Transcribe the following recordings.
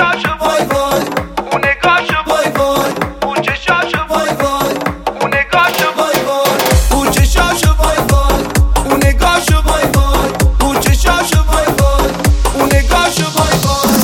چشاشو وای وای، اون نگاهشو وای وای، اون چشاشو وای وای، اون نگاهشو وای وای، اون چشاشو وای وای، اون نگاهشو وای وای، اون چشاشو وای وای، اون نگاهشو وای وای.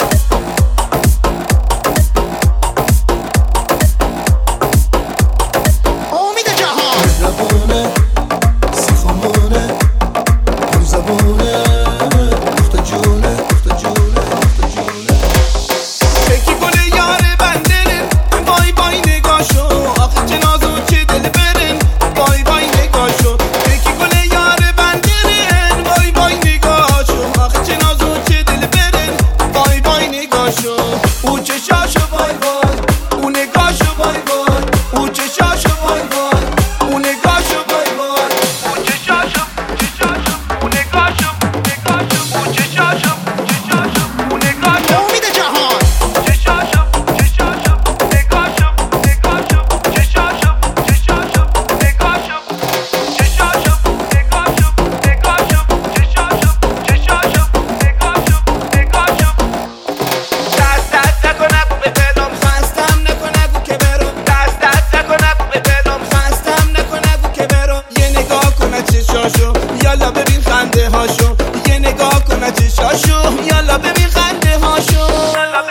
امید جهان زبونه سیخمونه پر زبونه اخت جونه اخت جونه اخت جونه فکی گل یار بندرن وای وای نگاهشو، آخه چه نازو چه دل برن وای وای نگاهشو. فکی گل یار بندرن وای وای نگاهشو، آخه چه نازو چه دل برن وای وای نگاهشو. او چشاشو وای وای، او نگاهشو وای وای، او چشاشو وای وای، او نگاهشو وای وای، او چشاشو چشاشو، او نگاهشو نگاهشو، او چشاشو چشاشو، او نگاهشو. امید جهان چشاشو چشاشو نگاهشو نگاهشو، چشاشو چشاشو نگاهشو، چشاشو نگاهشو نگاهشو، چشاشو چشاشو نگاهشو نگاهشو. دست نکن نگو به دلم خستم، نکن نگو که برم. دست نکن نگو به دلم خستم، نکن نگو که برم. یه نگاه کن از چشاشو، یالا ببین خنده هاشو. یه نگاه کن از چشاشو، یالا ببین خنده هاشو.